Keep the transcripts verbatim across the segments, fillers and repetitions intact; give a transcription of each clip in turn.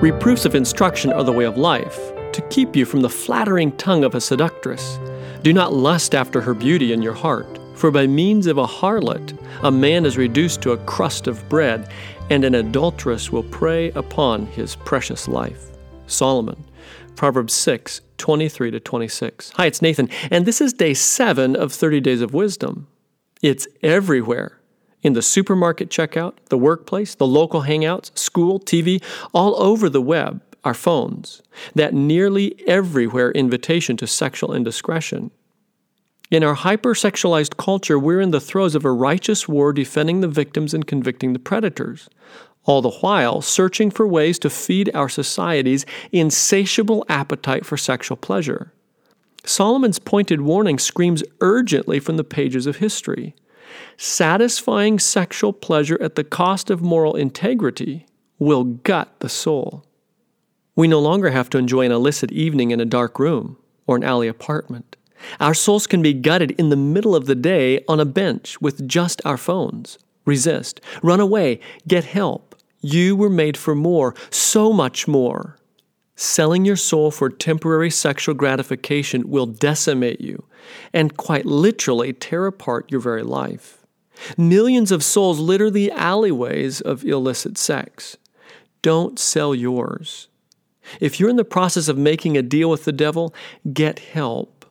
Reproofs of instruction are the way of life, to keep you from the flattering tongue of a seductress. Do not lust after her beauty in your heart, for by means of a harlot a man is reduced to a crust of bread, and an adulteress will prey upon his precious life. Solomon, Proverbs six, twenty-three to twenty-six. Hi, it's Nathan, and this is day seven of thirty Days of Wisdom. It's everywhere. In the supermarket checkout, the workplace, the local hangouts, school, T V, all over the web, our phones, that nearly everywhere invitation to sexual indiscretion. In our hypersexualized culture, we're in the throes of a righteous war defending the victims and convicting the predators, all the while searching for ways to feed our society's insatiable appetite for sexual pleasure. Solomon's pointed warning screams urgently from the pages of history. Satisfying sexual pleasure at the cost of moral integrity will gut the soul. We no longer have to enjoy an illicit evening in a dark room or an alley apartment. Our souls can be gutted in the middle of the day on a bench with just our phones. Resist. Run away. Get help. You were made for more, so much more. Selling your soul for temporary sexual gratification will decimate you and quite literally tear apart your very life. Millions of souls litter the alleyways of illicit sex. Don't sell yours. If you're in the process of making a deal with the devil, get help.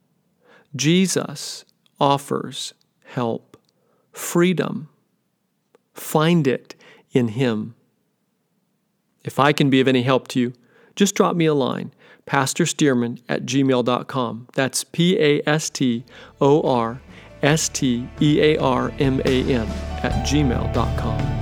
Jesus offers help, freedom. Find it in Him. If I can be of any help to you, just drop me a line, pastor stearman at gmail dot com. That's P A S T O R S T E A R M A N at gmail dot com.